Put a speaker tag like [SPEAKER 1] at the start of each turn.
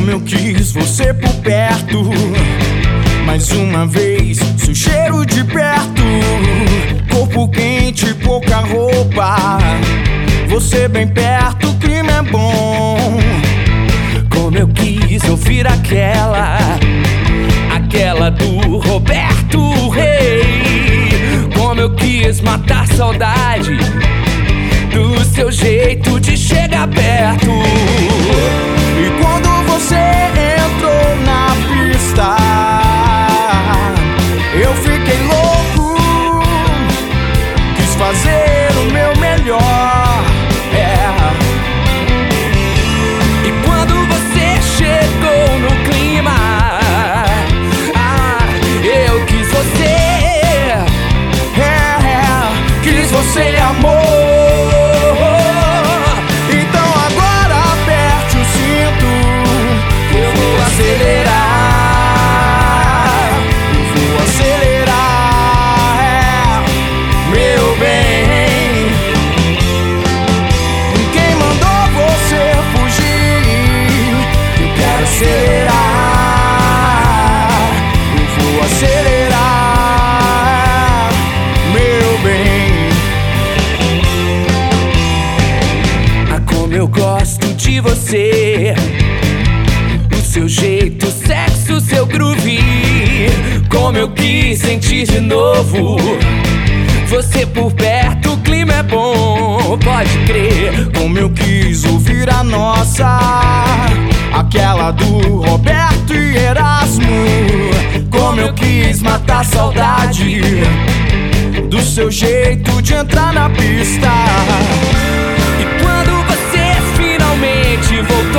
[SPEAKER 1] Como eu quis você por perto, mais uma vez, seu cheiro de perto, corpo quente, pouca roupa, você bem perto, o clima é bom. Como eu quis ouvir aquela do Roberto Rei. Como eu quis matar a saudade do seu jeito de chegar perto. E quando você entrou na pista, eu fiquei louco, quis fazer o meu melhor. E quando você chegou no clima, eu quis você, quis você, amor. Então agora aperte o cinto, que eu vou acelerar. Eu vou acelerar, meu bem. Quem mandou você fugir? Eu quero acelerar. Eu vou acelerar, meu bem. Como eu gosto de você, o seu jeito, sexo, seu groove. Como eu quis sentir de novo você por perto, o clima é bom, pode crer. Como eu quis ouvir a nossa, aquela do Roberto e Erasmo. Como eu quis matar a saudade do seu jeito de entrar na pista. E quando você finalmente voltou,